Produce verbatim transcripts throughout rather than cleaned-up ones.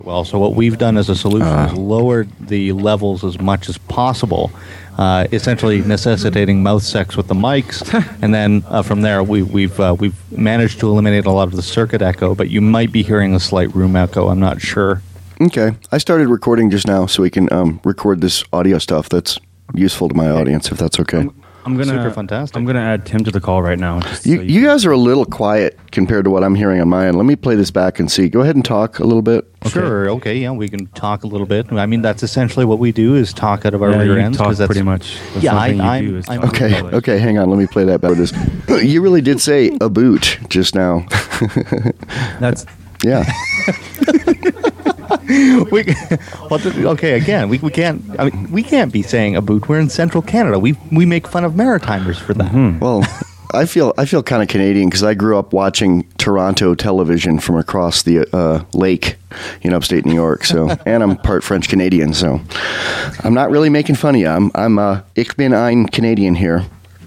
Well, so what we've done as a solution uh, is lowered the levels as much as possible, uh, essentially necessitating mouth sex with the mics, and then uh, from there we, we've uh, we've managed to eliminate a lot of the circuit echo. But you might be hearing a slight room echo. I'm not sure. Okay, I started recording just now, so we can um, record this audio stuff that's useful to my audience, if that's okay. I'm, I'm gonna super fantastic. I'm gonna add Tim to the call right now. Just you, so you, you guys are a little quiet compared to what I'm hearing on my end. Let me play this back and see. Go ahead and talk a little bit. Okay. Sure. Okay. Yeah, we can talk a little bit. I mean, that's essentially what we do is talk out of our yeah, rear you ends. Talk that's pretty much. That's yeah, I, you I'm, do is I'm talk. Okay. Okay. Hang on. Let me play that back. This. You really did say a boot just now. That's yeah. we, well, okay, again, we, we can't. I mean, we can't be saying a boot. We're in central Canada. We we make fun of Maritimers for that. Mm-hmm. Well, I feel I feel kind of Canadian because I grew up watching Toronto television from across the uh, lake in upstate New York. So, and I'm part French Canadian. So, I'm not really making fun of you. I'm I'm uh, ich bin ein Canadian here.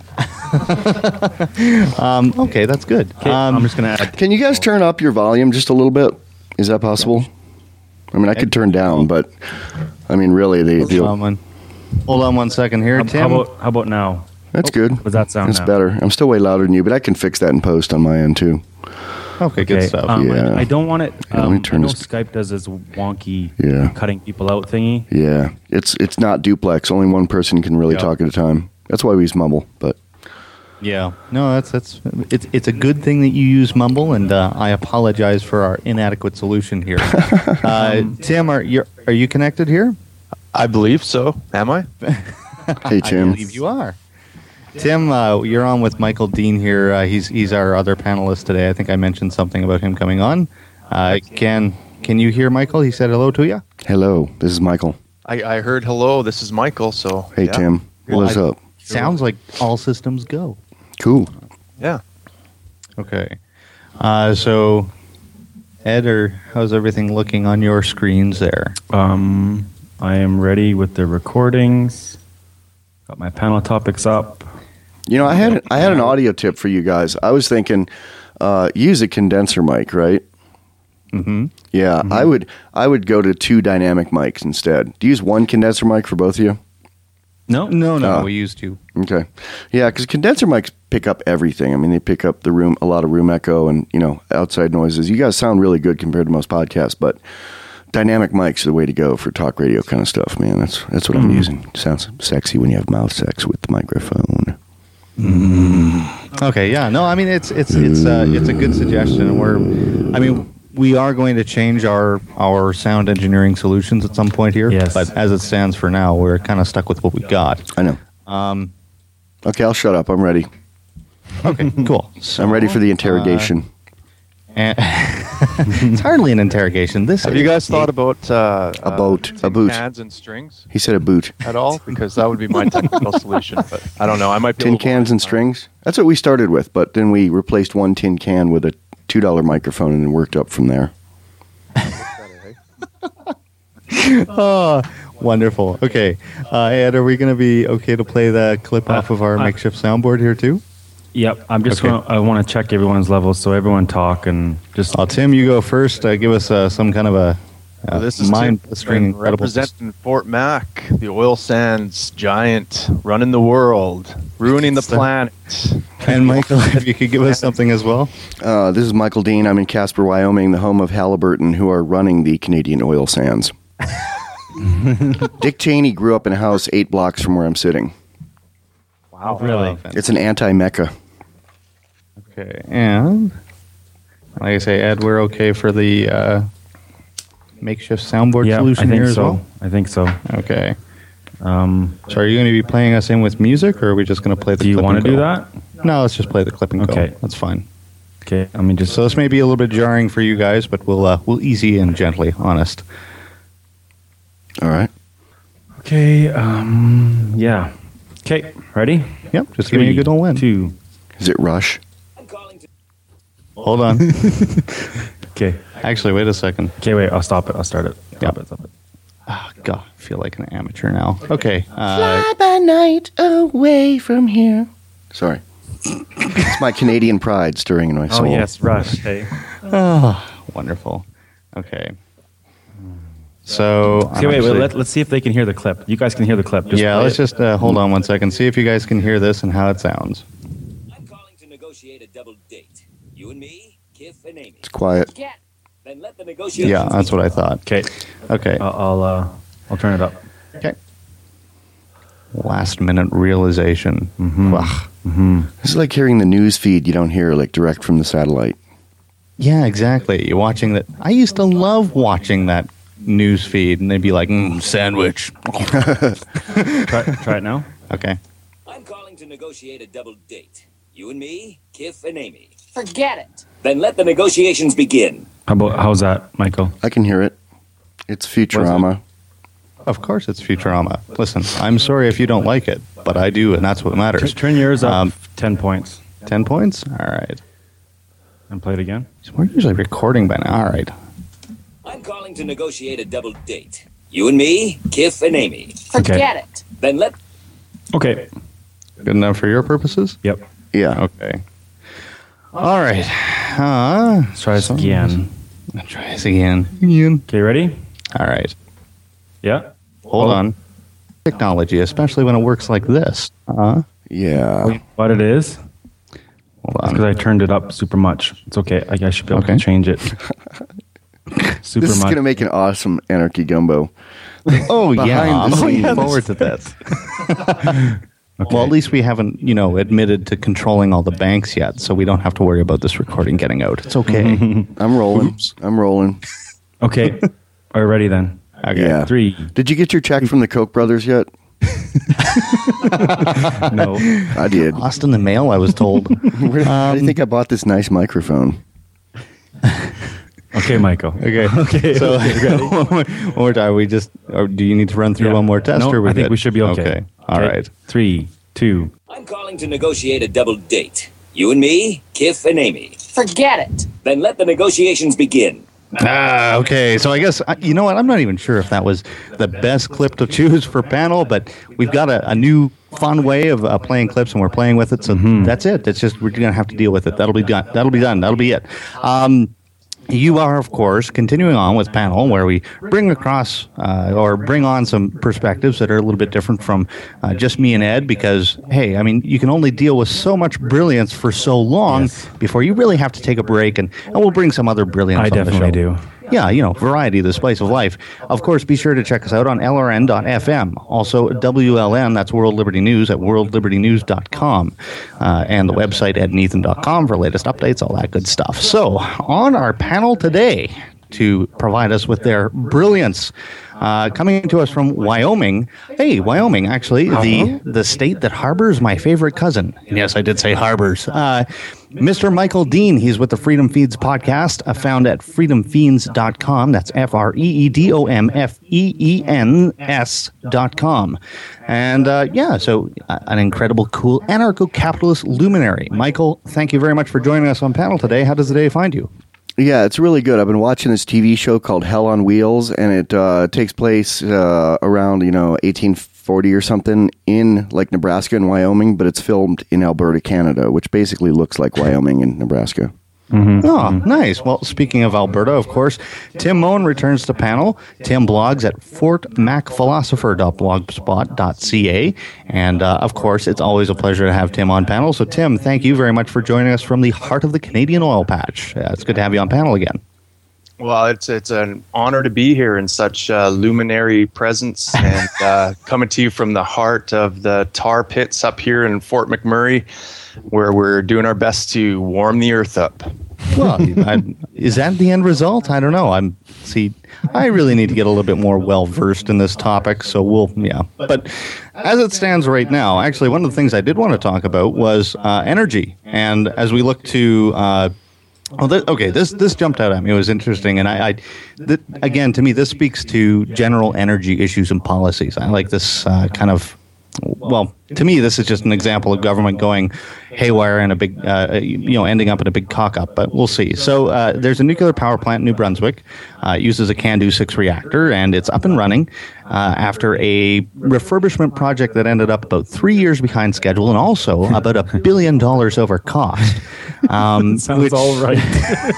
um, okay, that's good. Okay, um, I'm just gonna add. Can you guys turn up your volume just a little bit? Is that possible? I mean, I could turn down, but I mean, really, the hold on one, hold on one second here, How, Tim. how about how about now? That's Oh, good. Does that sound That's now? better. I'm still way louder than you, but I can fix that in post on my end too. Okay, good Okay, stuff. Um, Yeah. I, I don't want it. Yeah, let me Um, turn I know this- Skype does this wonky Yeah. cutting people out thingy. Yeah, it's it's not duplex. Only one person can really Yeah. talk at a time. That's why we use Mumble. But Yeah, no, that's that's it's it's a good thing that you use Mumble, and uh, I apologize for our inadequate solution here. uh, Tim, are you are you connected here? I believe so. Am I? hey, Tim. I believe you are. Tim, uh, you're on with Michael Dean here. Uh, he's he's our other panelist today. I think I mentioned something about him coming on. Uh, can can you hear Michael? He said hello to you. Hello, this is Michael. I, I heard hello. This is Michael. So Hey, yeah. Tim. What's I- up? Sounds like all systems go. Cool. Yeah. Okay. Uh, so, Ed, or how's everything looking on your screens there? Um, I am ready with the recordings. Got my panel topics up. You know, I had I had an audio tip for you guys. I was thinking, uh, use a condenser mic, right? Mm-hmm. Yeah, Mm-hmm. I would I would go to two dynamic mics instead. Do you use one condenser mic for both of you? No, No, no, Oh. we used to. Okay. Yeah, because condenser mics pick up everything. I mean, they pick up the room, a lot of room echo and, you know, outside noises. You guys sound really good compared to most podcasts, but dynamic mics are the way to go for talk radio kind of stuff, man. That's that's what I'm using. Sounds sexy when you have mouth sex with the microphone. Okay, yeah, no, I mean it's it's it's uh, it's a good suggestion, and we're, I mean, we are going to change our our sound engineering solutions at some point here. Yes. But as it stands for now, we're kind of stuck with what we got. I know. Um, Okay, I'll shut up. I'm ready. okay, cool. So, I'm ready for the interrogation. and- it's hardly an interrogation. This Have is, you guys thought about uh, A boat. uh, A tin boot. cans and strings He said a boot. at all? Because that would be my technical solution. But I don't know. I might be a Tin little cans and behind. strings. That's what we started with, but then we replaced one tin can with a two dollar microphone and then worked up from there. Oh, wonderful. Okay, uh, Ed, are we going to be okay to play the clip off of our uh, makeshift soundboard here too? Yep, I'm just Okay. gonna. I want to check everyone's levels, so everyone talk and just. Uh, Tim, you go first. Uh, give us uh, some kind of a uh, Well, this is mind Tim blistering, incredible. representing Fort Mac, the oil sands giant, running the world, ruining the planet. And Michael, if you could give us something as well. Uh, this is Michael Dean. I'm in Casper, Wyoming, the home of Halliburton, who are running the Canadian oil sands. Dick Cheney grew up in a house eight blocks from where I'm sitting. Wow, really? It's an anti-Mecca. Okay, and like I say, Ed, we're okay for the uh, makeshift soundboard Yeah, I solution think here as so. well. I think so. Okay. Um, So are you going to be playing us in with music, or are we just going to play the do you clip want to and do go? that? No, let's just play the clip and Okay. go. That's fine. Okay, I mean just. So this may be a little bit jarring for you guys, but we'll uh, we'll ease you in gently, honest. All right. Okay. Um. Yeah. Okay. Ready? Yep, just give me a good old win. Two. Is it Rush? Hold on. Okay. Actually, wait a second. Okay. Wait. I'll stop it. I'll start it. Stop Yep. it. Stop it. Oh, God, I feel like an amateur now. Okay. Uh, Fly by night away from here. Sorry. It's my Canadian pride stirring in my Oh soul. yes, Rush. Hey. oh, wonderful. Okay. So Okay, wait, wait let, let's see if they can hear the clip. You guys can hear the clip. Just yeah, play let's it. just uh, hold on one second. See if you guys can hear this and how it sounds. I'm calling to negotiate a double date. You and me, Kif and Amy. It's quiet. Get. Then let the negotiations. Yeah, that's what I thought. Okay, Okay. I'll I'll, uh, I'll turn it up. Okay. Last minute realization. Mm-hmm. It's like hearing the news feed you don't hear like direct from the satellite. Yeah, exactly. You're watching that. I used to love watching that news feed, and they'd be like, mm, sandwich. Try, try it now. Okay. I'm calling to negotiate a double date. You and me, Kif and Amy. Forget it. Then let the negotiations begin. How about how's that, Michael? I can hear it. It's Futurama. Of course it's Futurama. Listen, I'm sorry if you don't like it, but I do, and that's what matters. Turn, turn yours up Um, ten points Ten points? All right. and play it again. So we're usually recording by now. All right. I'm calling to negotiate a double date. You and me, Kif and Amy. Forget it. Then let Okay. Good enough for your purposes? Yep. Yeah. Okay. All right. Uh, Let's try this again. Let's try this again. Again. Okay, ready? All right. Yeah. Hold Oh. on. Technology, especially when it works like this. Uh, Yeah. What it is? hold Because on. I turned it up super much. It's okay. I, I should be able Okay. to change it. Super This is much. going to make an awesome Anarchy Gumbo. Oh, yeah. Behind the I'm looking scenes. forward to this. Okay. Well, at least we haven't, you know, admitted to controlling all the banks yet, so we don't have to worry about this recording getting out. It's okay. I'm rolling. I'm rolling. Okay. Are you ready then? Okay. Yeah. Three. Did you get your check from the Koch brothers yet? No. I did. Lost in the mail, I was told. Where, how do you think I bought this nice microphone? Okay, Michael. Okay. Okay. So okay, one, more, one more time. We just, or do you need to run through Yeah. one more test? No, or we I think good? we should be okay. Okay. All Okay. right. Three, two. I'm calling to negotiate a double date. You and me, Kif and Amy. Forget it. Then let the negotiations begin. Ah, okay. So I guess, uh, you know what? I'm not even sure if that was the best clip to choose for panel, but we've got a, a new fun way of uh, playing clips, and we're playing with it. So that's it. It's just, we're going to have to deal with it. That'll be done. That'll be done. That'll be it. Um, You are, of course, continuing on with panel, where we bring across uh, or bring on some perspectives that are a little bit different from uh, just me and Ed, because, hey, I mean, you can only deal with so much brilliance for so long Yes. before you really have to take a break, and, and we'll bring some other brilliance I on the definitely show. do. Yeah, you know, variety, the spice of life. Of course, be sure to check us out on L R N dot F M. Also, W L N, that's World Liberty News, at world liberty news dot com. Uh, and the website, ed nathan dot com, for latest updates, all that good stuff. So, on our panel today, to provide us with their brilliance, uh, coming to us from Wyoming. Hey, Wyoming, actually, the, the state that harbors my favorite cousin. And yes, I did say harbors. Uh, Mister Michael Dean, he's with the Freedom Feeds podcast, uh, found at freedom fiends dot com. That's F R E E D O M F E E N S dot com. And uh, yeah, so uh, an incredible, cool anarcho-capitalist luminary. Michael, thank you very much for joining us on panel today. How does the day find you? Yeah, it's really good. I've been watching this T V show called Hell on Wheels, and it uh, takes place uh, around, you know, eighteen forty or something in like Nebraska and Wyoming, but it's filmed in Alberta, Canada, which basically looks like Wyoming and Nebraska. Oh, nice. Well, speaking of Alberta, of course, Tim Moen returns to panel. Tim blogs at fort mac philosopher dot blogspot dot c a. And, uh, of course, it's always a pleasure to have Tim on panel. So, Tim, thank you very much for joining us from the heart of the Canadian oil patch. Uh, it's good to have you on panel again. Well, it's it's an honor to be here in such uh, luminary presence and uh, coming to you from the heart of the tar pits up here in Fort McMurray, where we're doing our best to warm the earth up. Well, I, is that the end result? I don't know. I'm see. I really need to get a little bit more well versed in this topic. So we'll, yeah. But as it stands right now, actually, one of the things I did want to talk about was uh, energy. And as we look to, uh, oh, th- okay, this this jumped out at me. It was interesting, and I, I th- again, to me, this speaks to general energy issues and policies. I like this uh, kind of. Well, to me, this is just an example of government going haywire and a big, uh, you know, ending up in a big cock-up, but we'll see. So uh, there's a nuclear power plant in New Brunswick. Uh, it uses a CANDU six reactor, and it's up and running uh, after a refurbishment project that ended up about three years behind schedule and also about a billion dollars over cost. Um, Sounds which- all right.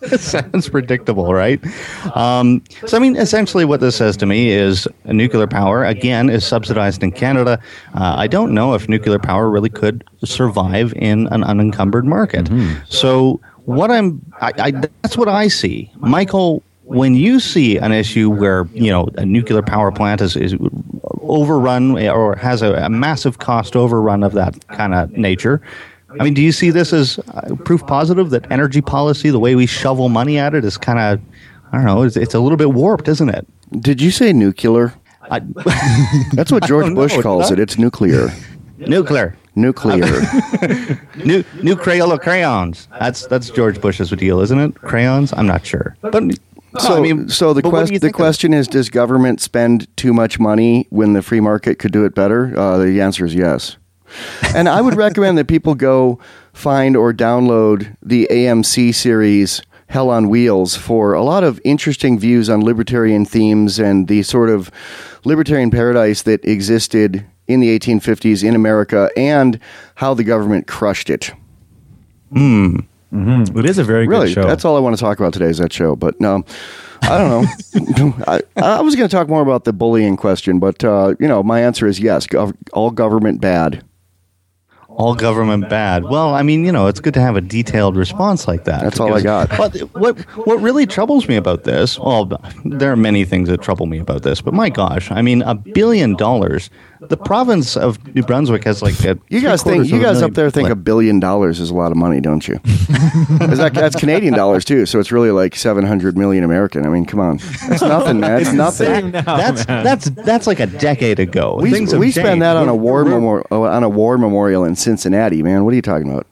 Sounds predictable, right? Um, so, I mean, essentially what this says to me is nuclear power, again, is subsidized in Canada. Uh, I don't know if nuclear power really could survive in an unencumbered market. Mm-hmm. So what I'm, I, I, that's what I see. Michael, when you see an issue where, you know, a nuclear power plant is, is overrun or has a, a massive cost overrun of that kind of nature, I mean, do you see this as uh, proof positive that energy policy, the way we shovel money at it, is kind of, I don't know, it's, it's a little bit warped, isn't it? Did you say nuclear? I, That's what George no, Bush calls it. It's nuclear. Nuclear. Nuclear. new new Crayola crayons. That's that's George Bush's deal, isn't it? Crayons? I'm not sure. But so, I mean, so the quest the question is: does government spend too much money when the free market could do it better? Uh, the answer is yes. And I would recommend that people go find or download the A M C series Hell on Wheels for a lot of interesting views on libertarian themes and the sort of libertarian paradise that existed in the eighteen fifties in America and how the government crushed it. Hmm. Mm-hmm. It is a very really, good show. That's all I want to talk about today is that show. But no, I don't know. I, I was going to talk more about the bullying question, but uh, you know, my answer is yes. Gov- all government bad. All government bad. Well, I mean, you know, it's good to have a detailed response like that. That's all I got. But what what really troubles me about this? Well, there are many things that trouble me about this, but my gosh, I mean, a billion dollars. The province of New Brunswick has like a you guys think you guys up there think a billion dollars is a lot of money, don't you? that, that's Canadian dollars too, so it's really like seven hundred million American. I mean, come on, that's nothing, man. It's nothing. That, that's that's that's like a decade ago. We, Things we have spend changed. that on a We're- war we're- memorial on a war memorial in Cincinnati, man. What are you talking about?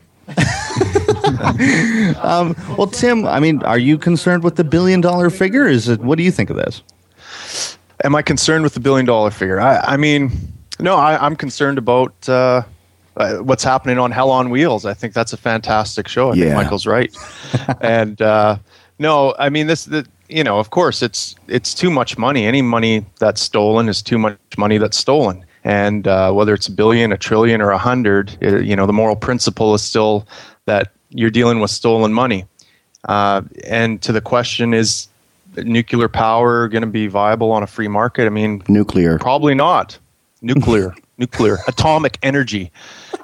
um, well, Tim, I mean, are you concerned with the billion dollar figure? Is it? What do you think of this? Am I concerned with the billion dollar figure? I, I mean, no, I, I'm concerned about uh, uh, what's happening on Hell on Wheels. I think that's a fantastic show. I Yeah. think Michael's right. and uh, no, I mean, this, the, you know, of course, it's it's too much money. Any money that's stolen is too much money that's stolen. And uh, whether it's a billion, a trillion, or a hundred, it, you know, the moral principle is still that you're dealing with stolen money. Uh, and to the question, is nuclear power going to be viable on a free market? I mean, Nuclear. probably not. Nuclear, nuclear, atomic energy.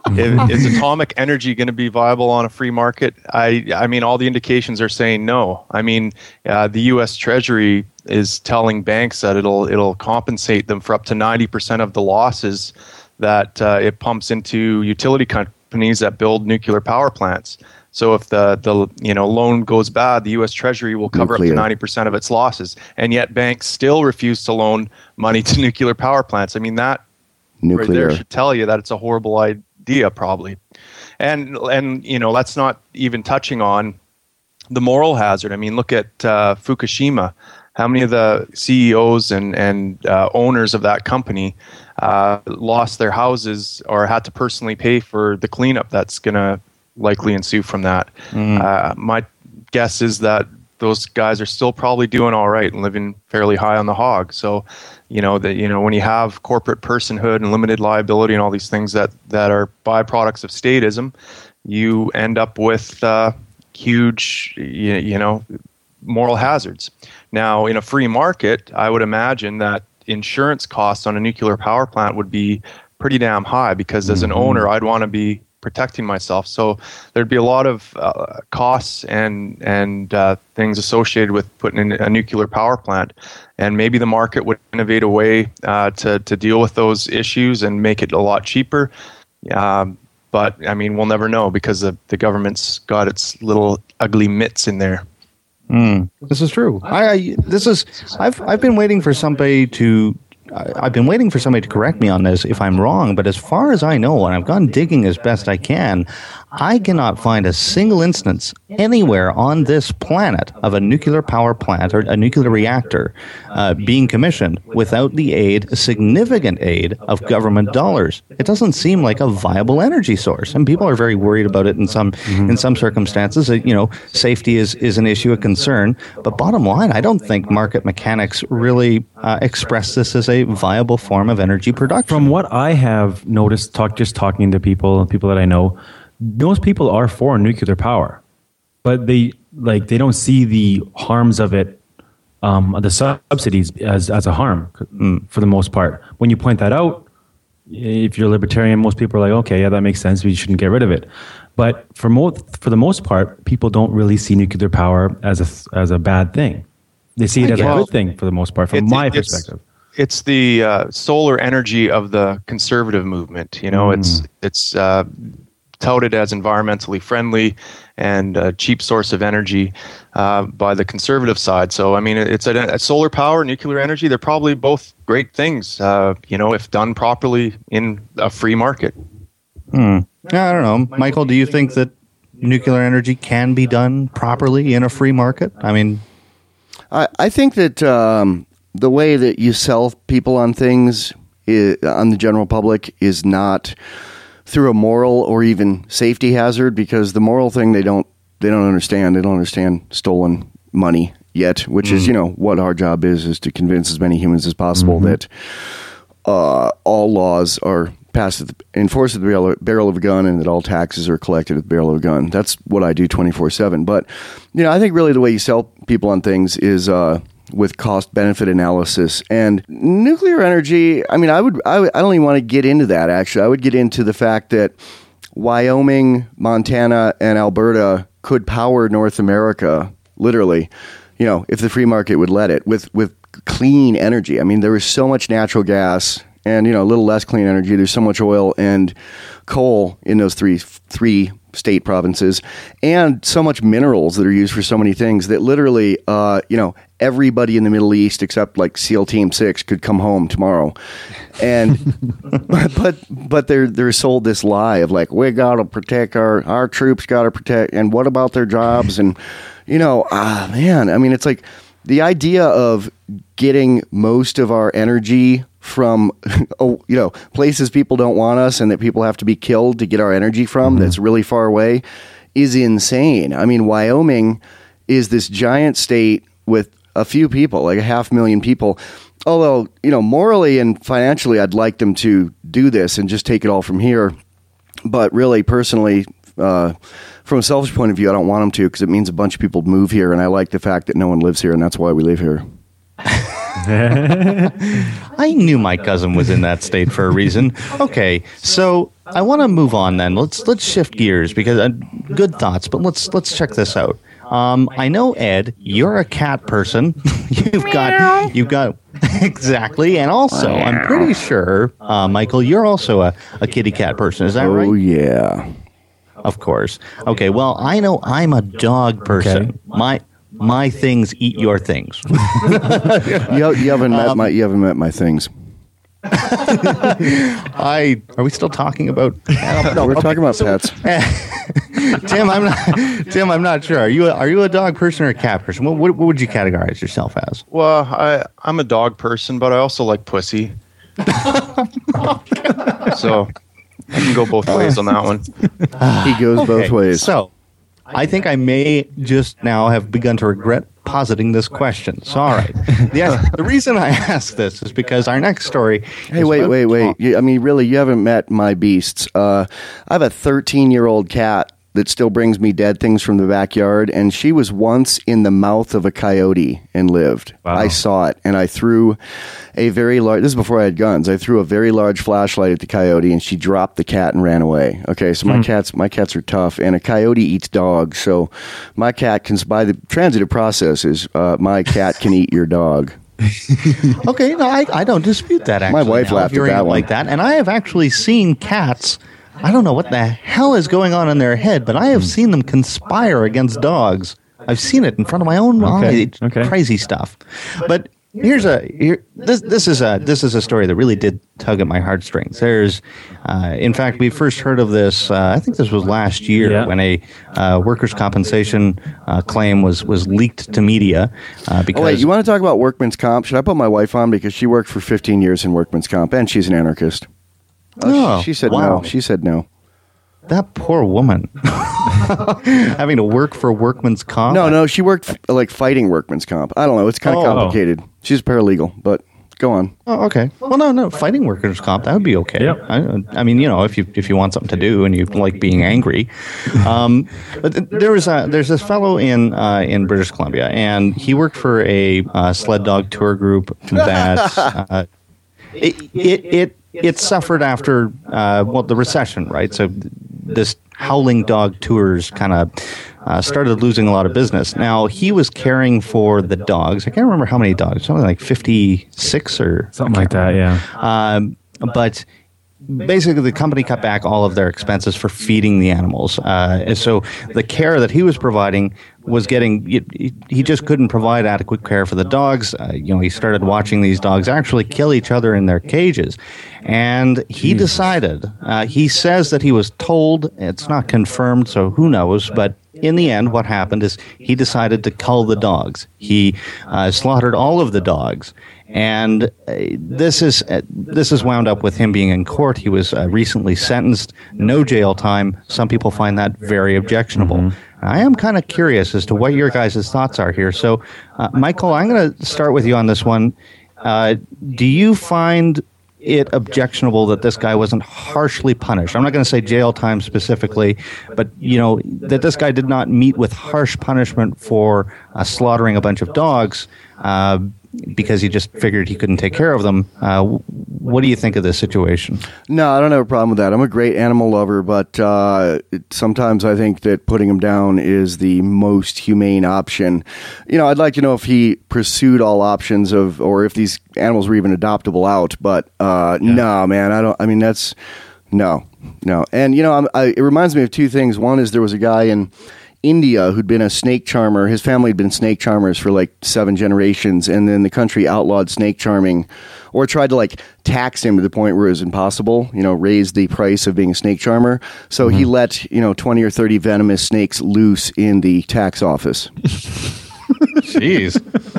Is, is atomic energy going to be viable on a free market? I, I mean, all the indications are saying no. I mean, uh, the U S Treasury is telling banks that it'll it'll compensate them for up to ninety percent of the losses that uh, it pumps into utility companies that build nuclear power plants. So if the, the you know loan goes bad, the U S Treasury will cover Nuclear. up to ninety percent of its losses. And yet banks still refuse to loan money to nuclear power plants. I mean, that right Nuclear. there should tell you that it's a horrible idea, probably. And, and you know, that's not even touching on the moral hazard. I mean, look at uh, Fukushima. How many of the C E Os and, and uh, owners of that company uh, lost their houses or had to personally pay for the cleanup that's going to likely ensue from that? Mm. Uh, my guess is that those guys are still probably doing all right and living fairly high on the hog. So, you know, that you know when you have corporate personhood and limited liability and all these things that, that are byproducts of statism, you end up with uh, huge, you, you know, moral hazards. Now, in a free market, I would imagine that insurance costs on a nuclear power plant would be pretty damn high because as an owner, I'd want to be protecting myself. So there'd be a lot of uh, costs and and uh, things associated with putting in a nuclear power plant. And maybe the market would innovate a way uh, to, to deal with those issues and make it a lot cheaper. Um, but, I mean, we'll never know because the, the government's got its little ugly mitts in there. Mm, this is true. I, I this is I've I've been waiting for somebody to I, I've been waiting for somebody to correct me on this if I'm wrong. But as far as I know, and I've gone digging as best I can, I cannot find a single instance anywhere on this planet of a nuclear power plant or a nuclear reactor uh, being commissioned without the aid, significant aid of government dollars. It doesn't seem like a viable energy source, and people are very worried about it in some mm-hmm. in some circumstances. You know, safety is is an issue, a concern. But bottom line, I don't think market mechanics really uh, express this as a viable form of energy production. From what I have noticed, talk just talking to people, people that I know, most people are for nuclear power, but they like they don't see the harms of it, um, the subsidies as as a harm mm. for the most part. When you point that out, if you're a libertarian, most people are like, okay, yeah, that makes sense. We shouldn't get rid of it. But for most for the most part, people don't really see nuclear power as a as a bad thing. They see it I as guess. a good thing for the most part, from it's, my it's, perspective. It's the uh, solar energy of the conservative movement. You know, mm. it's it's uh, touted as environmentally friendly and a cheap source of energy uh, by the conservative side. So, I mean, it's a, a solar power, nuclear energy. They're probably both great things, uh, you know, if done properly in a free market. Hmm. I don't know. Michael, do you think that nuclear energy can be done properly in a free market? I mean... I, I think that um, the way that you sell people on things is, on the general public is not through a moral or even safety hazard, because the moral thing they don't they don't understand. They don't understand stolen money yet, which mm. is, you know, what our job is, is to convince as many humans as possible mm-hmm. that uh, all laws are passed at the, enforced at the barrel, barrel of a gun, and that all taxes are collected at the barrel of a gun. That's what I do twenty-four seven. But, you know, I think really the way you sell people on things is uh, with cost-benefit analysis. And nuclear energy, I mean, I would, I, would, I don't even want to get into that, actually. I would get into the fact that Wyoming, Montana, and Alberta could power North America, literally, you know, if the free market would let it, with, with clean energy. I mean, there is so much natural gas and, you know, a little less clean energy. There's so much oil and coal in those three three state provinces, and so much minerals that are used for so many things that literally, uh, you know, everybody in the Middle East except like SEAL Team Six could come home tomorrow. And but but they're they're sold this lie of like, we gotta protect our our troops, gotta protect, and what about their jobs? And you know, ah man, I mean, it's like the idea of getting most of our energy from, oh, you know, places people don't want us and that people have to be killed to get our energy from, mm-hmm. that's really far away, is insane. I mean, Wyoming is this giant state with a few people, like a half million people. Although, you know, morally and financially, I'd like them to do this and just take it all from here. But really, personally, uh, from a selfish point of view, I don't want them to, because it means a bunch of people move here, and I like the fact that no one lives here, and that's why we live here. I knew my cousin was in that state for a reason. Okay, so I want to move on then. Let's let's shift gears, because uh, good thoughts, but let's let's check this out. Um, I know, Ed, you're a cat person. you've got you've got exactly, and also I'm pretty sure, uh, Michael, you're also a, a kitty cat person. Is that oh, right? Oh yeah, of course. Okay, well, I know I'm a dog person. Okay. My My things eat your things. you, you haven't met um, my you haven't met my things. I are we still talking about? Uh, no, we're okay. talking about so, pets. Tim, I'm not. Tim, I'm not sure. Are you a, are you a dog person or a cat person? What, what, what would you categorize yourself as? Well, I I'm a dog person, but I also like pussy. So I can go both ways on that one. He goes okay, both ways. So. I think I may just now have begun to regret positing this question. So, all right. The, the reason I ask this is because our next story... Hey, wait, wait, wait. You, I mean, really, you haven't met my beasts. Uh, I have a thirteen-year-old cat that still brings me dead things from the backyard, and she was once in the mouth of a coyote and lived. Wow. I saw it, and I threw a very large... This is before I had guns. I threw a very large flashlight at the coyote, and she dropped the cat and ran away. Okay, so my mm. cats my cats are tough, and a coyote eats dogs, so my cat can... By the transitive processes, uh, my cat can eat your dog. Okay, no, I, I don't dispute that, actually. My wife now, laughed at that one. Like that, and I have actually seen cats... I don't know what the hell is going on in their head, but I have seen them conspire against dogs. I've seen it in front of my own okay. eyes. Okay. Crazy stuff. But here's a here, this this is a this is a story that really did tug at my heartstrings. There's, uh, in fact, we first heard of this. Uh, I think this was last year yeah. when a uh, workers' compensation uh, claim was was leaked to media. Uh, because oh wait, you want to talk about workman's comp? Should I put my wife on, because she worked for fifteen years in workman's comp and she's an anarchist. Oh, she said wow. no. She said no. That poor woman. Having to work for workman's comp? No, no, she worked f- like fighting workman's comp. I don't know. It's kind of oh. complicated. She's a paralegal, but go on. Oh, okay. Well, no, no, fighting workers' comp, that would be okay. Yeah. I, I mean, you know, if you if you want something to do and you like being angry. Um, but th- there was a, there's this fellow in uh, in British Columbia, and he worked for a uh, sled dog tour group that uh, it, it it it suffered after uh, well the recession, right? So this howling dog tours kind of uh, started losing a lot of business. Now, he was caring for the dogs. I can't remember how many dogs, something like fifty-six or Something like that, yeah. um, but basically, the company cut back all of their expenses for feeding the animals. Uh, and so the care that he was providing was getting, he, he just couldn't provide adequate care for the dogs. Uh, you know, he started watching these dogs actually kill each other in their cages. And he Jesus. decided, uh, he says that he was told, it's not confirmed, so who knows, but in the end, what happened is he decided to cull the dogs. He uh, slaughtered all of the dogs. And uh, this is uh, this is wound up with him being in court. He was uh, recently sentenced, no jail time. Some people find that very objectionable. Mm-hmm. I am kind of curious as to what your guys' thoughts are here. So, uh, Michael, I'm going to start with you on this one. Uh, do you find it objectionable that this guy wasn't harshly punished? I'm not going to say jail time specifically, but, you know, that this guy did not meet with harsh punishment for uh, slaughtering a bunch of dogs uh, because he just figured he couldn't take care of them. Uh, what do you think of this situation? No, I don't have a problem with that. I'm a great animal lover, but uh, it, sometimes I think that putting him down is the most humane option. You know, I'd like to know if he pursued all options of, or if these animals were even adoptable out. But uh, yeah. no, man, I don't. I mean, that's no, no. And you know, I'm, I, it reminds me of two things. One is there was a guy in India who'd been a snake charmer. His family had been snake charmers for like seven generations, and then the country outlawed snake charming, or tried to like tax him to the point where it was impossible, you know, raise the price of being a snake charmer. So mm-hmm. he let, you know, twenty or thirty venomous snakes loose in the tax office. Jeez.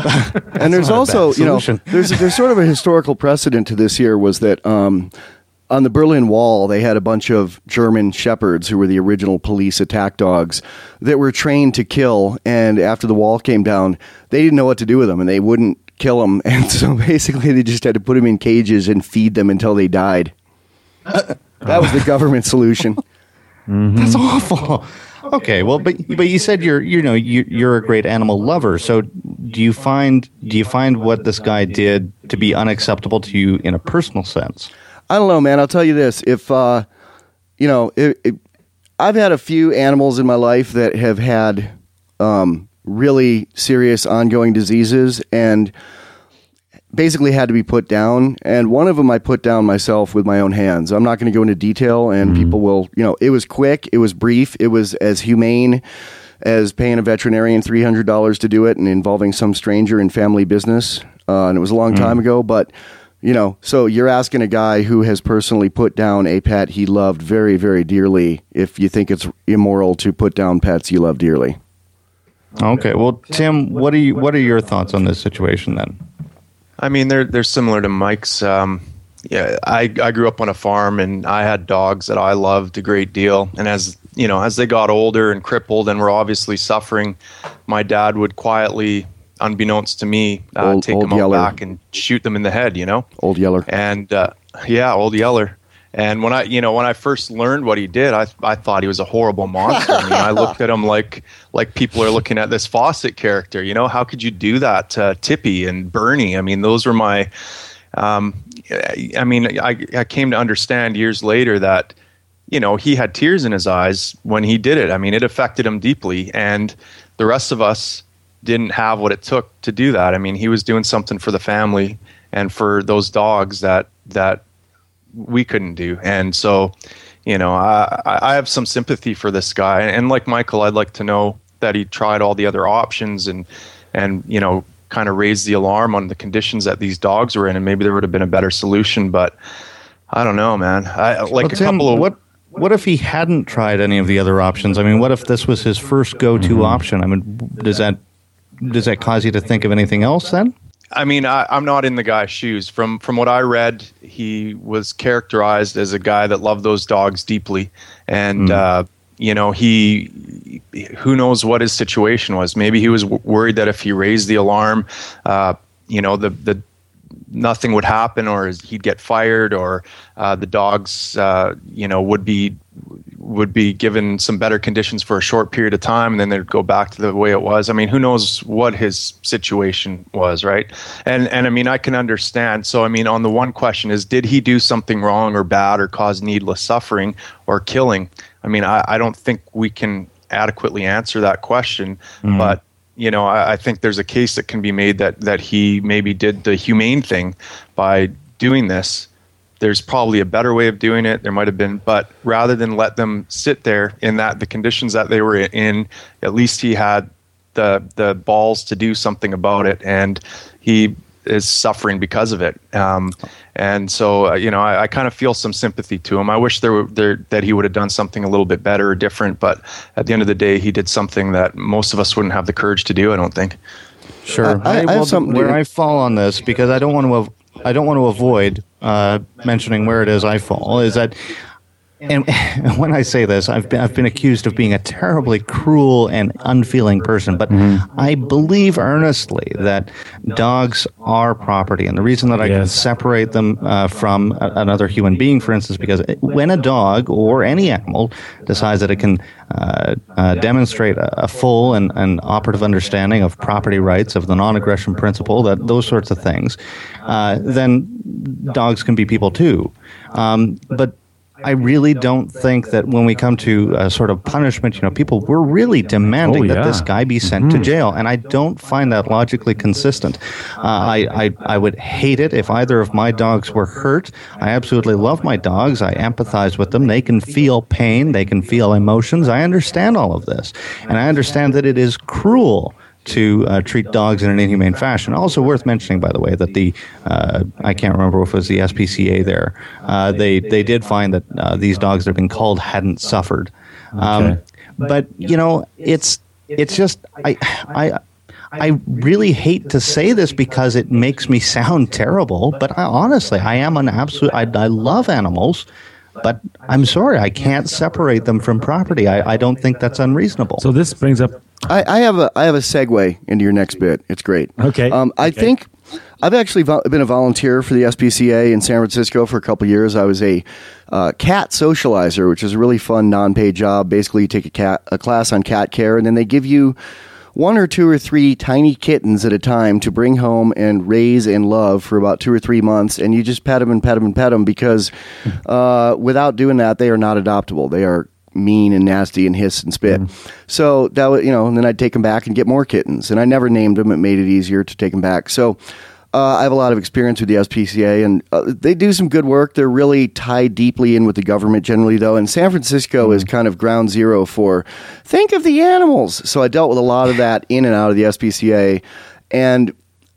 And there's also, you know, there's there's sort of a historical precedent to this here was that um on the Berlin Wall, they had a bunch of German shepherds who were the original police attack dogs that were trained to kill. And after the wall came down, they didn't know what to do with them, and they wouldn't kill them. And so basically, they just had to put them in cages and feed them until they died. That was the government solution. Mm-hmm. That's awful. Okay, well, but but you said you're you know you, you're a great animal lover. So do you find do you find what this guy did to be unacceptable to you in a personal sense? I don't know, man. I'll tell you this. If, uh, you know, it, it, I've had a few animals in my life that have had um, really serious ongoing diseases and basically had to be put down. And one of them I put down myself with my own hands. I'm not going to go into detail, and mm-hmm. people will, you know, it was quick. It was brief. It was as humane as paying a veterinarian three hundred dollars to do it and involving some stranger in family business. Uh, and it was a long mm-hmm. time ago, but... You know, so you're asking a guy who has personally put down a pet he loved very, very dearly if you think it's immoral to put down pets you love dearly. Okay. Well, Tim, what are you, what are your thoughts on this situation then? I mean, they're they're similar to Mike's. Um, yeah, I I grew up on a farm, and I had dogs that I loved a great deal. And as you know, as they got older and crippled and were obviously suffering, my dad would quietly, unbeknownst to me, uh, old, take old them out Yeller. back and shoot them in the head, you know? Old Yeller. And, uh, yeah, Old Yeller. And when I, you know, when I first learned what he did, I I thought he was a horrible monster. I mean, I looked at him like like people are looking at this Fawcett character, you know? How could you do that to Tippy and Bernie? I mean, those were my, um, I mean, I, I came to understand years later that, you know, he had tears in his eyes when he did it. I mean, it affected him deeply. And the rest of us didn't have what it took to do that. I mean, he was doing something for the family and for those dogs that that we couldn't do. And so, you know, I, I have some sympathy for this guy. And like Michael, I'd like to know that he tried all the other options and, and you know, kind of raised the alarm on the conditions that these dogs were in, and maybe there would have been a better solution. But I don't know, man. I like well, a Tim, couple of what. What if he hadn't tried any of the other options? I mean, what if this was his first go-to mm-hmm. option? I mean, does that does that cause you to think of anything else then? I mean, I, I'm not in the guy's shoes. From from what I read, he was characterized as a guy that loved those dogs deeply, and mm. uh, you know, he who knows what his situation was. Maybe he was w- worried that if he raised the alarm, uh, you know, the the nothing would happen, or he'd get fired, or uh, the dogs, uh, you know, would be would be given some better conditions for a short period of time, and then they'd go back to the way it was. I mean, who knows what his situation was, right? And and I mean, I can understand. So I mean, on the one question is, did he do something wrong or bad or cause needless suffering or killing? I mean, I, I don't think we can adequately answer that question, mm-hmm. but you know, I, I think there's a case that can be made that that he maybe did the humane thing by doing this. There's probably a better way of doing it. There might have been, but rather than let them sit there in that the conditions that they were in, at least he had the the balls to do something about it, and he is suffering because of it. Um, and so, uh, you know, I, I kind of feel some sympathy to him. I wish there were there that he would have done something a little bit better or different. But at the end of the day, he did something that most of us wouldn't have the courage to do, I don't think. Sure. I, I, I well, have something where to... I fall on this, because I don't want to av- I don't want to avoid uh, mentioning where it is I fall, is that, and when I say this, I've been I've been accused of being a terribly cruel and unfeeling person, but mm-hmm. I believe earnestly that dogs are property, and the reason that I yes. can separate them uh, from a, another human being, for instance, because when a dog or any animal decides that it can uh, uh, demonstrate a, a full and, and operative understanding of property rights, of the non-aggression principle, that those sorts of things, uh, then dogs can be people too. Um, but I really don't think that when we come to uh, sort of punishment, you know, people, we're really demanding oh, yeah. that this guy be sent mm-hmm. to jail. And I don't find that logically consistent. Uh, I, I, I would hate it if either of my dogs were hurt. I absolutely love my dogs. I empathize with them. They can feel pain. They can feel emotions. I understand all of this. And I understand that it is cruel to uh, treat dogs in an inhumane fashion. Also worth mentioning, by the way, that the, uh, I can't remember if it was the S P C A there, uh, they, they did find that uh, these dogs that have been culled hadn't suffered. Um, okay. But, you know, it's it's just, I, I, I really hate to say this because it makes me sound terrible, but I, honestly, I am an absolute, I, I love animals, but I'm sorry, I can't separate them from property. I, I don't think that's unreasonable. So this brings up... I, I have a I have a segue into your next bit. It's great. Okay. Um, I okay. think I've actually vo- been a volunteer for the S P C A in San Francisco for a couple of years. I was a uh, cat socializer, which is a really fun non-paid job. Basically, you take a cat a class on cat care, and then they give you one or two or three tiny kittens at a time to bring home and raise and love for about two or three months, and you just pet them and pet them and pet them because uh, without doing that, they are not adoptable. They are mean and nasty and hiss and spit. Mm. So that was, you know, and then I'd take them back and get more kittens, and I never named them. It made it easier to take them back. So uh, I have a lot of experience with the S P C A, and uh, they do some good work. They're really tied deeply in with the government generally, though, and San Francisco mm. is kind of ground zero for think of the animals. So I dealt with a lot of that in and out of the S P C A, and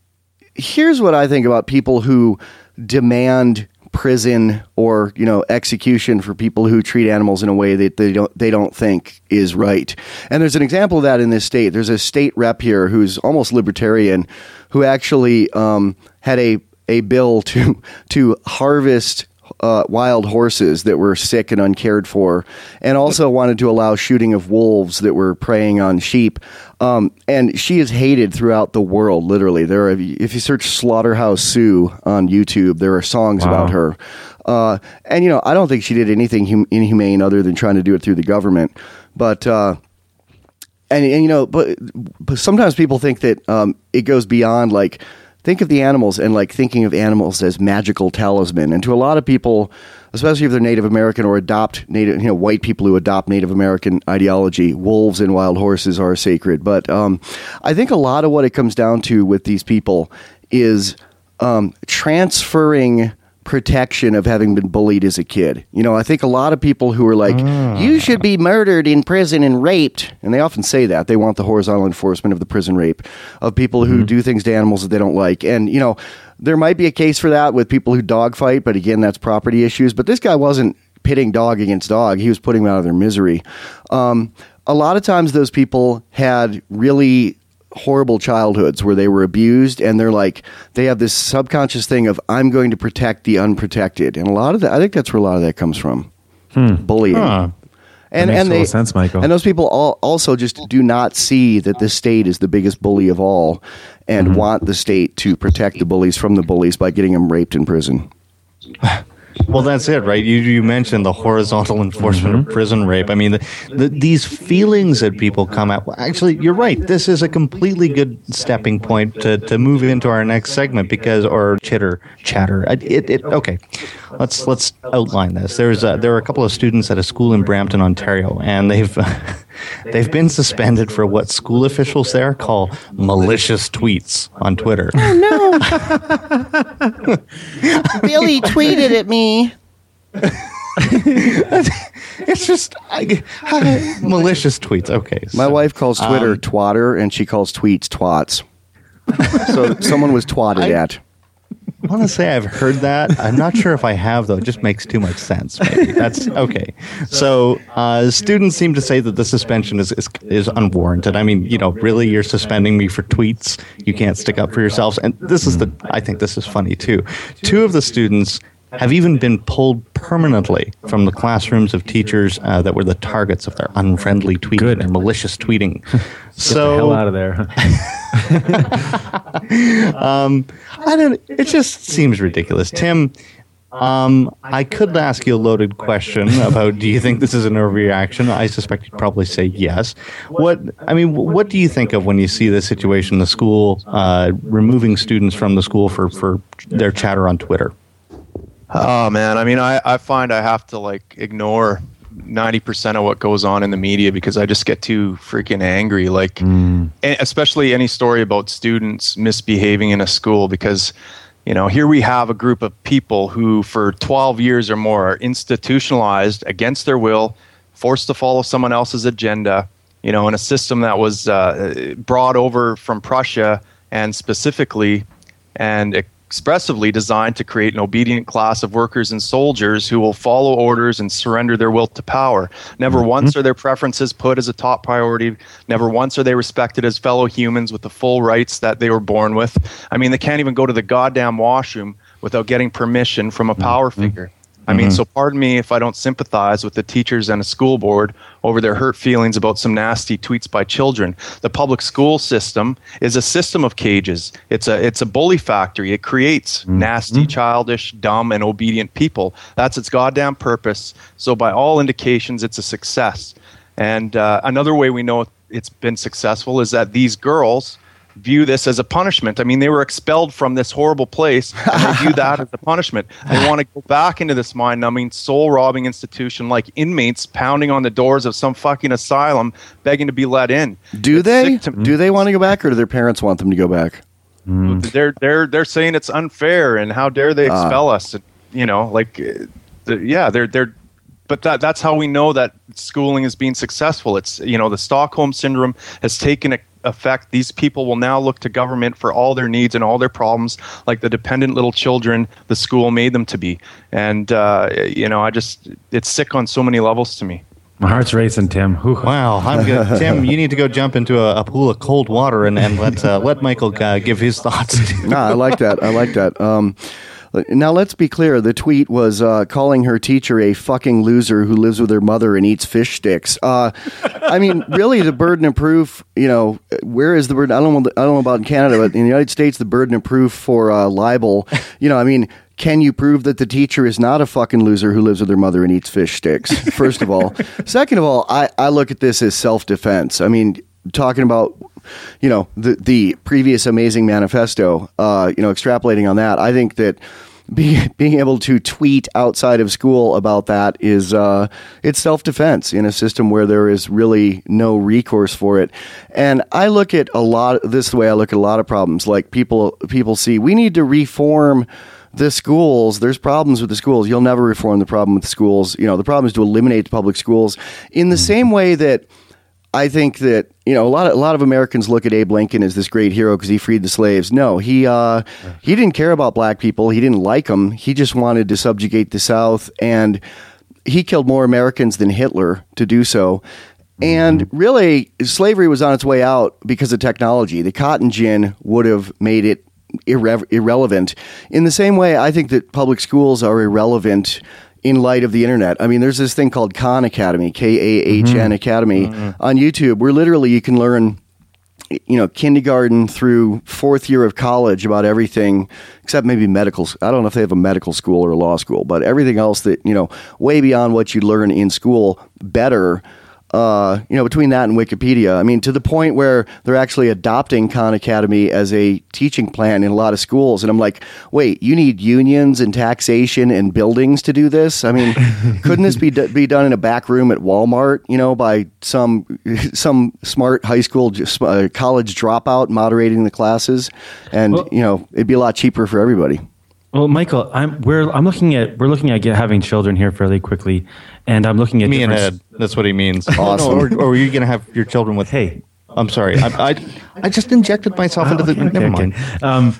here's what I think about people who demand prison or, you know, execution for people who treat animals in a way that they don't they don't think is right. And there's an example of that in this state. There's a state rep here who's almost libertarian, who actually um, had a a bill to to harvest uh, wild horses that were sick and uncared for, and also wanted to allow shooting of wolves that were preying on sheep. Um, and she is hated throughout the world, literally. There are, if you search Slaughterhouse Sue on YouTube, there are songs wow. about her. Uh, and, you know, I don't think she did anything hum- inhumane other than trying to do it through the government. But, uh, and, and you know, but, but sometimes people think that um, it goes beyond, like, think of the animals and, like, thinking of animals as magical talisman. And to a lot of people, especially if they're Native American or adopt Native, you know, white people who adopt Native American ideology, wolves and wild horses are sacred. But um, I think a lot of what it comes down to with these people is um, transferring protection of having been bullied as a kid. You know, I think a lot of people who are like, mm. you should be murdered in prison and raped, and they often say that. They want the horizontal enforcement of the prison rape of people who mm. do things to animals that they don't like. And, you know, there might be a case for that with people who dogfight, but again, that's property issues. But this guy wasn't pitting dog against dog. He was putting them out of their misery. Um, a lot of times those people had really horrible childhoods where they were abused, and they're like, they have this subconscious thing of, I'm going to protect the unprotected. And a lot of that, I think that's where a lot of that comes from. Hmm. Bullying. Huh. And, makes and total they, sense, Michael. And those people all also just do not see that the state is the biggest bully of all and Mm-hmm. want the state to protect the bullies from the bullies by getting them raped in prison. Well, that's it, right? You you mentioned the horizontal enforcement Mm-hmm. of prison rape. I mean, the, the, these feelings that people come at. Well, actually, you're right. This is a completely good stepping point to, to move into our next segment because, or chitter chatter. It, it okay. Let's let's outline this. There's a, there are a couple of students at a school in Brampton, Ontario, and they've they've been suspended for what school officials there call malicious tweets on Twitter. Billy tweeted at me. It's just I, I, malicious tweets. Okay, My so, wife calls Twitter um, twatter, and she calls tweets twats. So someone was twatted I- at. I want to say I've heard that. I'm not sure if I have, though. It just makes too much sense. Maybe that's okay. So uh, students seem to say that the suspension is, is is unwarranted. I mean, you know, really, you're suspending me for tweets. You can't stick up for yourselves. And this is the. I think this is funny too. Two of the students have even been pulled permanently from the classrooms of teachers uh, that were the targets of their unfriendly tweeting Good. and malicious tweeting. Get so the hell out of there. um, I don't. It just seems ridiculous, Tim. Um, I could ask you a loaded question about: do you think this is an overreaction? I suspect you'd probably say yes. What I mean, what do you think of when you see this situation? The school uh, removing students from the school for for their chatter on Twitter. Oh man, I mean, I, I find I have to like ignore ninety percent of what goes on in the media because I just get too freaking angry. Like, Mm. and especially any story about students misbehaving in a school because, you know, here we have a group of people who for twelve years or more are institutionalized against their will, forced to follow someone else's agenda, you know, in a system that was uh, brought over from Prussia and specifically and expressively designed to create an obedient class of workers and soldiers who will follow orders and surrender their will to power. Never Mm-hmm. once are their preferences put as a top priority. Never once are they respected as fellow humans with the full rights that they were born with. I mean, they can't even go to the goddamn washroom without getting permission from a power Mm-hmm. figure. I mean, so pardon me if I don't sympathize with the teachers and a school board over their hurt feelings about some nasty tweets by children. The public school system is a system of cages. It's a it's a bully factory. It creates nasty, childish, dumb, and obedient people. That's its goddamn purpose. So by all indications, it's a success. And uh, another way we know it's been successful is that these girls view this as a punishment. I mean, they were expelled from this horrible place, and they view that as a punishment. They want to go back into this mind-numbing, soul-robbing institution like inmates pounding on the doors of some fucking asylum, begging to be let in. Do It's they? sick to- Do they want to go back, or do their parents want them to go back? They're they're they're saying it's unfair, and how dare they expel us? And, you know, like, uh, the, yeah, they're they're. But that that's how we know that schooling is being successful. It's, you know, the Stockholm syndrome has taken a effect. These people will now look to government for all their needs and all their problems, like the dependent little children the school made them to be. And uh, you know, I just it's sick on so many levels to me. My heart's racing, Tim. Whew. Wow, I'm good. Tim, you need to go jump into a, a pool of cold water and, and let uh, let Michael uh, give his thoughts. Nah, I like that. I like that. Um, now, let's be clear. The tweet was uh, calling her teacher a fucking loser who lives with her mother and eats fish sticks. Uh, I mean, really, the burden of proof, you know, where is the burden? I don't know, I don't know about in Canada, but in the United States, the burden of proof for uh, libel, you know, I mean, can you prove that the teacher is not a fucking loser who lives with her mother and eats fish sticks, first of all? Second of all, I, I look at this as self-defense. I mean, talking about, you know, the the previous amazing manifesto, uh, you know, extrapolating on that, I think that be, being able to tweet outside of school about that is uh, it's self-defense in a system where there is really no recourse for it. And I look at a lot, this is the way I look at a lot of problems. Like people people see, we need to reform the schools. There's problems with the schools. You'll never reform the problem with the schools. You know, the problem is to eliminate the public schools in the same way that I think that, you know, a lot of a lot of Americans look at Abe Lincoln as this great hero because he freed the slaves. No, he uh, he didn't care about black people. He didn't like them. He just wanted to subjugate the South, and he killed more Americans than Hitler to do so. And really, slavery was on its way out because of technology. The cotton gin would have made it irre- irrelevant. In the same way, I think that public schools are irrelevant in light of the internet. I mean, there's this thing called Khan Academy, K A H N mm-hmm. Academy mm-hmm. on YouTube, where literally you can learn, you know, kindergarten through fourth year of college about everything except maybe medical. I don't know if they have a medical school or a law school, but everything else that, you know, way beyond what you learn in school, better. Uh, you know, between that and Wikipedia, I mean, to the point where they're actually adopting Khan Academy as a teaching plan in a lot of schools. And I'm like, wait, you need unions and taxation and buildings to do this? I mean, couldn't this be d- be done in a back room at Walmart, you know, by some some smart high school, uh, college dropout moderating the classes? And, well, you know, it'd be a lot cheaper for everybody. Well, Michael, I'm we're I'm looking at we're looking at get, having children here fairly quickly, and I'm looking at me and Ed. That's what he means. Awesome. or, or are you going to have your children with? Hey, I'm sorry. I I, I just injected myself oh, into okay, the. Okay, never okay. mind. Um,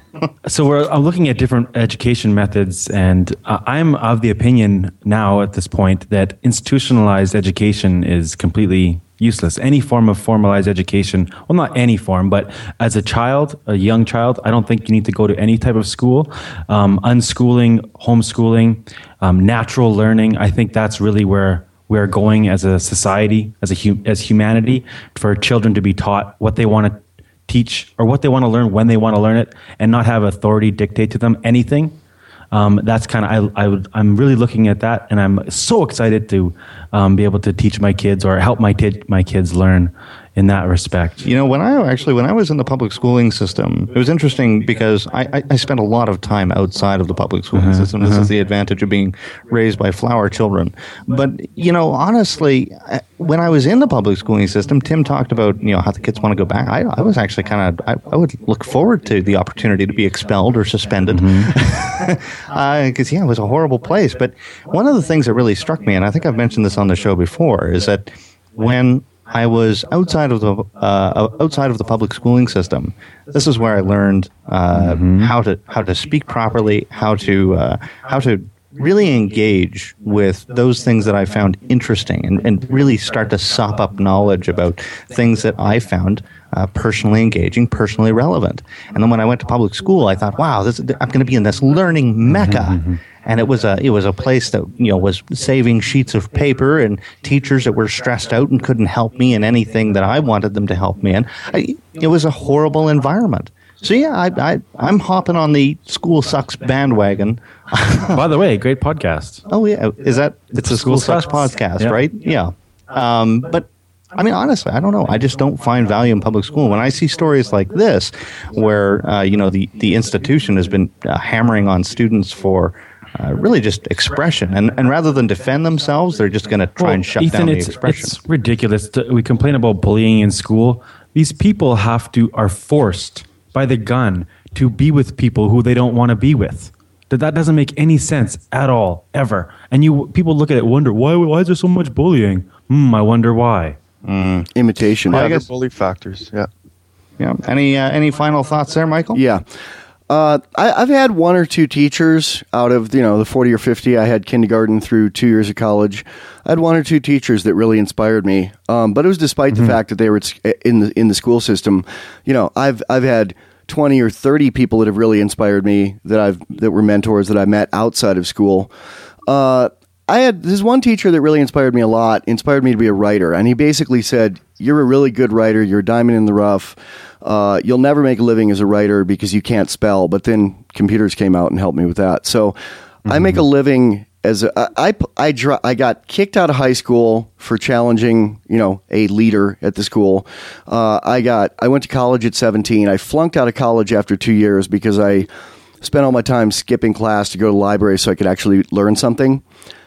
so we're I'm looking at different education methods, and uh, I'm of the opinion now at this point that institutionalized education is completely useless. Any form of formalized education, well, not any form, but as a child, a young child, I don't think you need to go to any type of school. Um, unschooling, homeschooling, um, natural learning, I think that's really where we're going as a society, as a hu- as humanity, for children to be taught what they want to teach or what they want to learn when they want to learn it, and not have authority dictate to them anything. Um, that's kind of I, I would I'm really looking at that, and I'm so excited to um, be able to teach my kids or help my t- my kids learn in that respect. You know, when I actually when I was in the public schooling system, it was interesting because I, I, I spent a lot of time outside of the public schooling uh-huh, system. This uh-huh. is the advantage of being raised by flower children. But you know, honestly, when I was in the public schooling system, Tim talked about you know how the kids want to go back. I, I was actually kind of I, I would look forward to the opportunity to be expelled or suspended because mm-hmm. uh, yeah, it was a horrible place. But one of the things that really struck me, and I think I've mentioned this on the show before, is that when I was outside of the uh, outside of the public schooling system. This is where I learned uh, mm-hmm. how to how to speak properly, how to uh, how to really engage with those things that I found interesting, and, and really start to sop up knowledge about things that I found uh, personally engaging, personally relevant. And then when I went to public school, I thought, wow, this, I'm going to be in this learning mecca. Mm-hmm. And it was a it was a place that you know was saving sheets of paper and teachers that were stressed out and couldn't help me in anything that I wanted them to help me in. I, it was a horrible environment. So yeah, I, I I'm hopping on the school sucks bandwagon. By the way, great podcast. Oh yeah, is that it's a school, school sucks, sucks podcast, yeah. right? Yeah. Um, but I mean, honestly, I don't know. I just don't find value in public school. When I see stories like this, where uh, you know the the institution has been uh, hammering on students for. Uh, really just expression. And and rather than defend themselves, they're just going to try well, and shut Ethan, down the it's, expression. It's ridiculous. To, we complain about bullying in school. These people have to, are forced by the gun to be with people who they don't want to be with. That that doesn't make any sense at all, ever. And you people look at it and wonder, why, why is there so much bullying? Hmm, I wonder why. Mm. Imitation. Yeah, I guess bully factors, yeah. Yeah. Any, uh, any final thoughts there, Michael? Yeah. Uh, I, I've had one or two teachers out of, you know, the forty or fifty. I had kindergarten through two years of college. I had one or two teachers that really inspired me. Um, but it was despite mm-hmm. the fact that they were in the in the school system. You know, I've I've had twenty or thirty people that have really inspired me that I've that were mentors that I met outside of school. Uh, I had this one teacher that really inspired me a lot, inspired me to be a writer. And he basically said, you're a really good writer. You're a diamond in the rough. Uh, you'll never make a living as a writer because you can't spell. But then computers came out and helped me with that. So mm-hmm. I make a living as a, I, I, I, dr- I got kicked out of high school for challenging, you know, a leader at the school. Uh, I got, I went to college at seventeen. I flunked out of college after two years because I spent all my time skipping class to go to the library so I could actually learn something.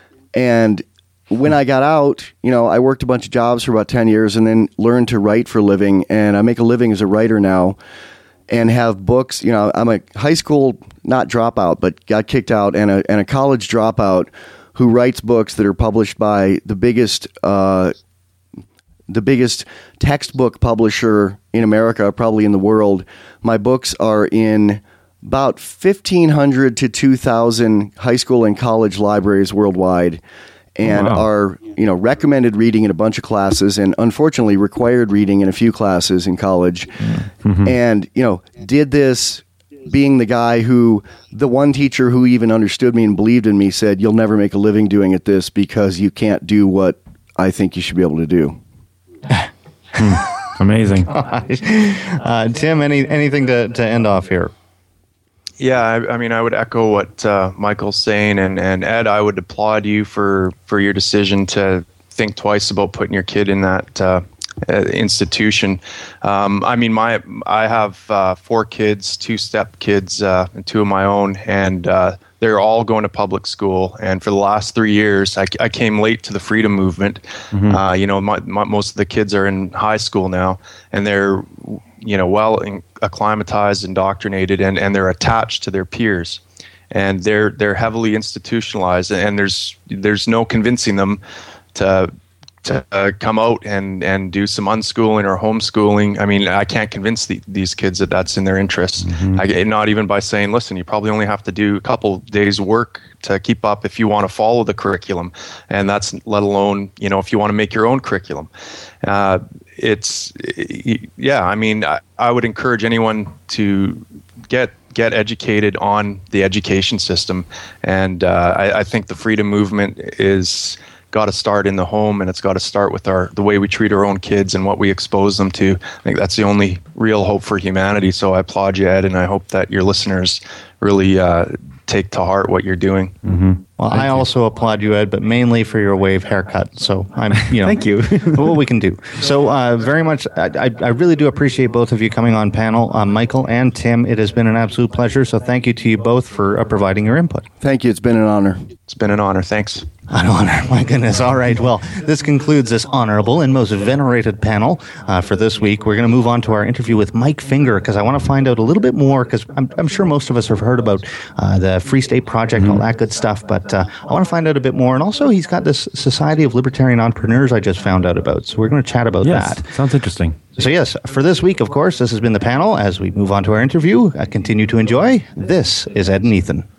And when I got out, you know, I worked a bunch of jobs for about ten years and then learned to write for a living. And I make a living as a writer now and have books. You know, I'm a high school, not dropout, but got kicked out, and a, and a college dropout who writes books that are published by the biggest, uh, the biggest textbook publisher in America, probably in the world. My books are in about fifteen hundred to two thousand high school and college libraries worldwide, and oh, wow. are, you know, recommended reading in a bunch of classes, and unfortunately required reading in a few classes in college. Mm-hmm. And, you know, did this being the guy who, the one teacher who even understood me and believed in me said, you'll never make a living doing at this because you can't do what I think you should be able to do. hmm. Amazing. uh, Tim, any anything to, to end off here? Yeah, I, I mean, I would echo what uh, Michael's saying, and, and Ed, I would applaud you for, for your decision to think twice about putting your kid in that uh, uh, institution. Um, I mean, my I have uh, four kids, two step kids, uh, and two of my own, and uh, they're all going to public school. And for the last three years, I, I came late to the freedom movement. Mm-hmm. Uh, you know, my, my, most of the kids are in high school now, and they're you know, well acclimatized, indoctrinated, and, and they're attached to their peers, and they're they're heavily institutionalized, and there's there's no convincing them to to uh, come out and, and do some unschooling or homeschooling. I mean, I can't convince the, these kids that that's in their interest. Mm-hmm. I, not even by saying, listen, you probably only have to do a couple days work to keep up if you want to follow the curriculum, and that's let alone, you know, if you want to make your own curriculum. Uh, it's, yeah, I mean, I, I would encourage anyone to get get educated on the education system, and uh, I, I think the freedom movement is got to start in the home, and it's got to start with our the way we treat our own kids and what we expose them to. I think that's the only real hope for humanity. So I applaud you, Ed, and I hope that your listeners really uh, take to heart what you're doing. Mm-hmm. Well, Thank I you. also applaud you, Ed, but mainly for your wave haircut. So I'm, you know, thank you. What we can do. So uh, very much, I, I really do appreciate both of you coming on panel, uh, Michael and Tim. It has been an absolute pleasure. So thank you to you both for uh, providing your input. Thank you. It's been an honor. It's been an honor. Thanks. An honor. My goodness. All right. Well, this concludes this honorable and most venerated panel uh, for this week. We're going to move on to our interview with Mike Finger, because I want to find out a little bit more, because I'm, I'm sure most of us have heard about uh, the Free State Project and all that good stuff, but uh, I want to find out a bit more. And also, he's got this Society of Libertarian Entrepreneurs I just found out about, so we're going to chat about yes, that. Sounds interesting. So yes, for this week, of course, this has been the panel. As we move on to our interview, uh, continue to enjoy. This is Ed and Ethan.